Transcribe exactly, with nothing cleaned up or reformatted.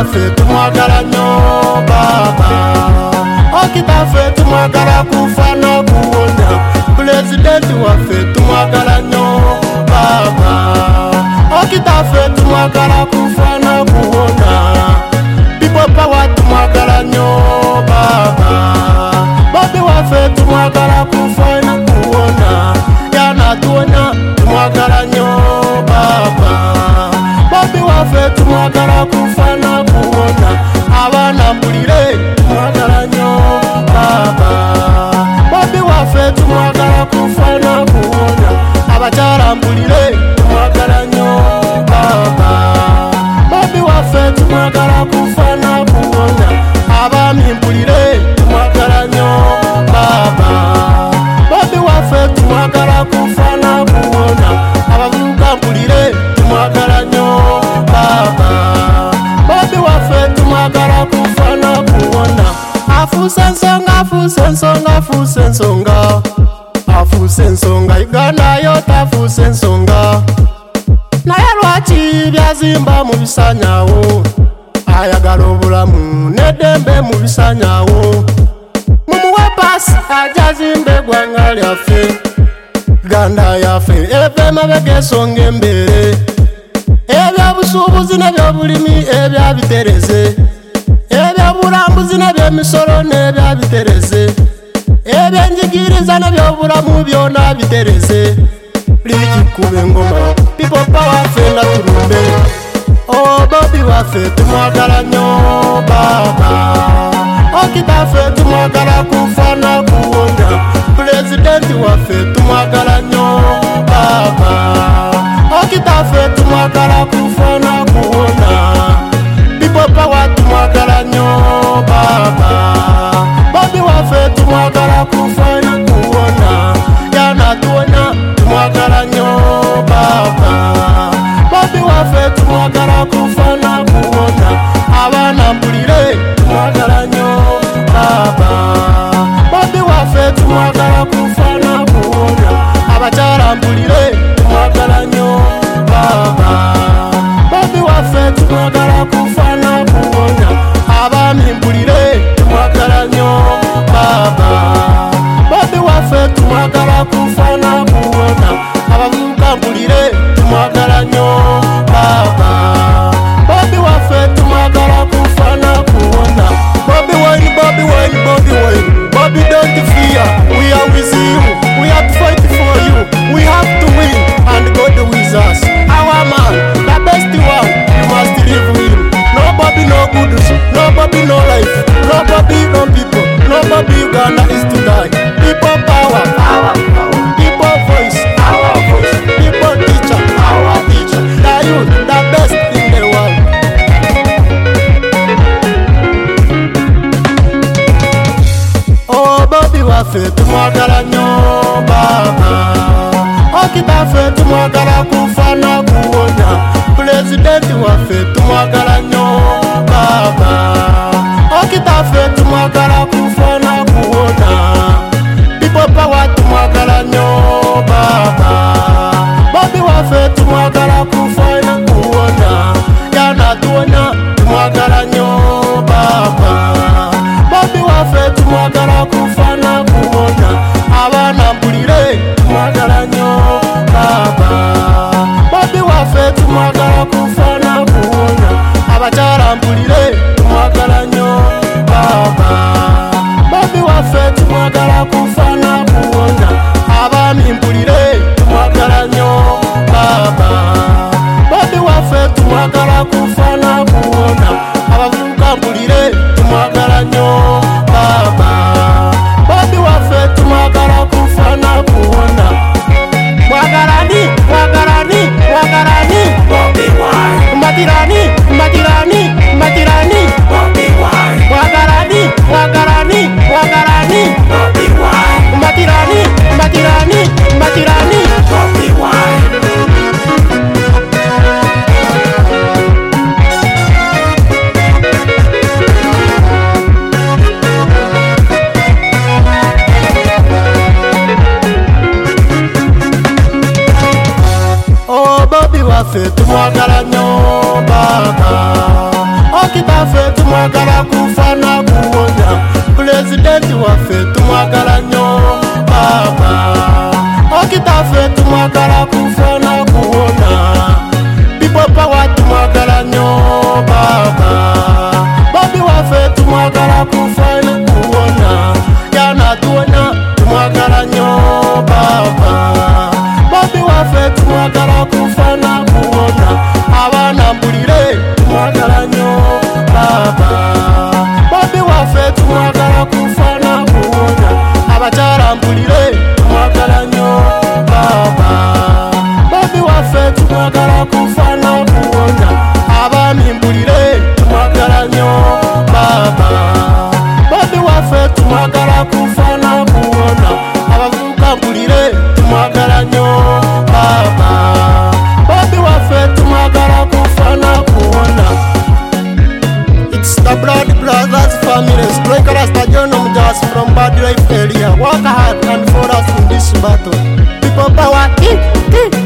waffe tumwagala nnyo baba okitaffe tumwagala kufa n'okuwona pulezidenti waffe tumwagala nnyo baba okitaffe tumwagala kufa n'okuwona people power tumwagala nnyo baba Bobi waffe tumwagala kufa n'okuwona yana tuwona tumwagala nnyo baba Bobi waffe tumwagala kufa n'okuwona abaana mpulire tumwagala nnyo baba Bobi waffe tumwagala kufa n'okuwona abakyala mpulire tumwagala nnyo baba Bobi waffe tumwagala kufa n'okuwona abaami mpulire tumwagala nnyo baba Bobi waffe tumwagala kufa n'okuwona abavubuka mpulire tumwagala nnyo baba Bobi waffe tumwagala kufa n'okuwona afuuse ensonga afuuse ensonga afuuse ensonga afuuse ensonga Uganda yo tafuuse ensonga naye lwaki byazimba mu bisanyawo ayagala obulamu n'eddembe mu bisanyawo mumuwe paasi ajazimba eggwanga lyaffe Uganda yaffe eve emabega ensonga embeere ebyobusuubuzi n'ebyobulimi ebyabitereze ebyobulambuzi n'ebyemisolo n'ebyabitereze ebyenjigiriza n'ebyobulamu byona bitereze likikuba engoma people power fenda tulumbe oh Bobi waffe tumwagala nnyo baba okitaffe tumwagala kufa n'okuwona pulezidenti waffe tumwagala nnyo baba okitaffe tumwagala kufa n'okuwona people power tumwagala nnyo baba Bobi waffe tumwagala kufa n'okuwona yana tuwona tumwagala nnyo baba Bobi waffe tumwagala kufa n'okuwona abaana mpulire tumwagala nnyo baba Bobi waffe tumwagala kufa n'okuwona abakyala mpulire tumwagala nnyo baba Bobi waffe tumwagala kufa n'okuwona abaami mpulire tumwagala nnyo baba Bobi waffe tumwagala kufa n'okuwona abavubuka mpulire tumwagala nnyo baba Bobi waffe tumwagala kufa n'okuwona Bobi wine Bobi wine Bobi wine Bobi don't fear we are with you we have to fight for you we have to win and God with us our man the best one you must live with no Bobi no good no Bobi no life no Bobi no people no Bobi Uganda is to die people power power people voice our voice people teacher our teacher the youth the best in the world oh Bobi waffe tumwagala nnyo baba okitaffe tumwagala kufa n'okuwona pulezidenti waffe tumwagala nnyo baba okitaffe tumwagala kufa n'okuwona people power tumwagala nnyo baba Bobi waffe tumwagala kufa n'okuwona yana tuwona tumwagala nnyo baba Bobi waffe tumwagala kufa n'okuwona abaana mpulire tumwagala nnyo baba Bobi waffe tumwagala kufa n'okuwona abakyala mpulire tumwagala nnyo baba Bobi waffe tumwagala kufa n'okuwona abaami mpulire tumwagala nnyo baba Bobi waffe tumwagala kufa n'okuwona abavubuka mpulire tumwagala nnyo baba Bobi waffe tumwagala kufa n'okuwona mwagalani mwagalani mwagalani Bobi wine mbatirani mbatirani mbatirani Bobi wine mwagalani mwagalani mwagalani Bobi wine mbatirani mbatirani mbatirani Bobi wine waffe tumwagala nnyo baba okita waffe tumwagala kufa na kuwonya, pulezidenti waffe tumwagala nnyo baba. Okitaffe tumwagala kufa na kuwona, people power tumwagala nnyo baba. Bobi waffe tumwagala kufa na kuwona, yana tuwonya tumwagala nnyo baba. Bobi waffe tumwagala kufa na kuwona, abaana mpulire tumwagala nnyo baba. Bobi waffe tumwagala kufa na kuwona, abakyala mpulire tumwagala nnyo baba. Bobi waffe tumwagala kufa na kuwona, abaami mpulire tumwagala nnyo baba. Bobi waffe tumwagala kufa na kuwona, abavubuka mpulire tumwagala nnyo baba. Bobi waffe tumwagala kufa na kuwona. It's the Blood Brothers family, Striker Rasta John Omjas from Bad Life area. Work hard and for us in this battle. People power, eh, eh.